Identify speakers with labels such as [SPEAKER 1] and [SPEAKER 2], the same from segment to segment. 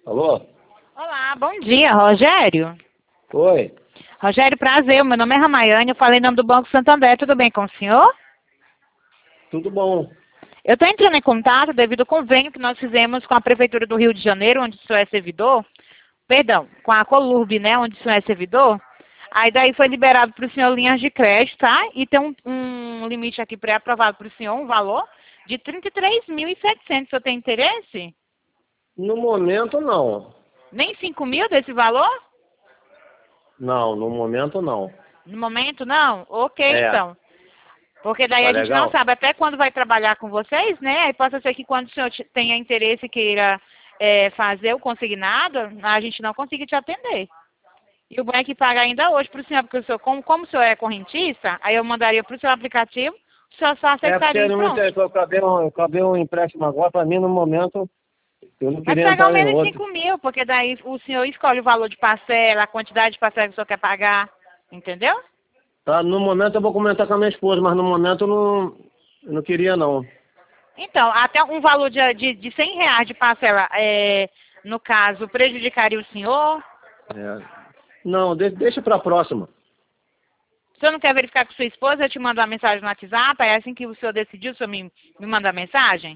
[SPEAKER 1] Alô?
[SPEAKER 2] Olá, bom dia, Rogério.
[SPEAKER 1] Oi.
[SPEAKER 2] Rogério, prazer, meu nome é Ramaiane, eu falei em nome do Banco Santander, tudo bem com o senhor?
[SPEAKER 1] Tudo bom?
[SPEAKER 2] Eu estou entrando em contato devido ao convênio que nós fizemos com a Prefeitura do Rio de Janeiro, onde o senhor é servidor, perdão, com a Colurb, né, onde o senhor é servidor. Aí daí foi liberado para o senhor linhas de crédito, tá? E tem um limite aqui pré-aprovado para o senhor, um valor de 33.700. O senhor tem interesse?
[SPEAKER 1] No momento, não.
[SPEAKER 2] Nem 5 mil desse valor?
[SPEAKER 1] Não, no momento, não.
[SPEAKER 2] No momento, não? Ok,
[SPEAKER 1] É,
[SPEAKER 2] então. Porque daí
[SPEAKER 1] tá
[SPEAKER 2] a gente não
[SPEAKER 1] legal?
[SPEAKER 2] sabe até quando vai trabalhar com vocês, né? Aí pode ser que quando o senhor tenha interesse e queira fazer o consignado, a gente não consiga te atender. E o bom é que paga ainda hoje para o senhor, porque o senhor, como o senhor é correntista, aí eu mandaria para o seu aplicativo, o senhor só
[SPEAKER 1] É porque
[SPEAKER 2] aceitaria e
[SPEAKER 1] não me
[SPEAKER 2] pronto.
[SPEAKER 1] interessou, eu acabei um empréstimo agora, para mim, no momento, eu não
[SPEAKER 2] Mas
[SPEAKER 1] queria
[SPEAKER 2] pagar ao
[SPEAKER 1] entrar em
[SPEAKER 2] menos
[SPEAKER 1] outro.
[SPEAKER 2] 5 mil, porque daí o senhor escolhe o valor de parcela, a quantidade de parcela que o senhor quer pagar, entendeu?
[SPEAKER 1] Tá, no momento eu vou comentar com a minha esposa, mas no momento eu não queria, não.
[SPEAKER 2] Então, até um valor de 100 reais de parcela, no caso, prejudicaria o senhor?
[SPEAKER 1] É. Não, deixa para a próxima.
[SPEAKER 2] O senhor não quer verificar com sua esposa? Eu te mando uma mensagem no WhatsApp, aí assim que o senhor decidir, o senhor me manda a mensagem?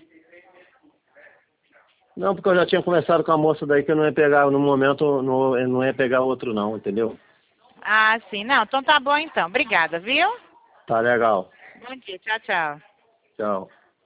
[SPEAKER 1] Não, porque eu já tinha conversado com a moça daí que eu não ia pegar, no momento, eu não ia pegar outro, não, entendeu?
[SPEAKER 2] Ah, sim. Não, então tá bom então. Obrigada, viu?
[SPEAKER 1] Tá legal.
[SPEAKER 2] Bom dia. Tchau, tchau.
[SPEAKER 1] Tchau.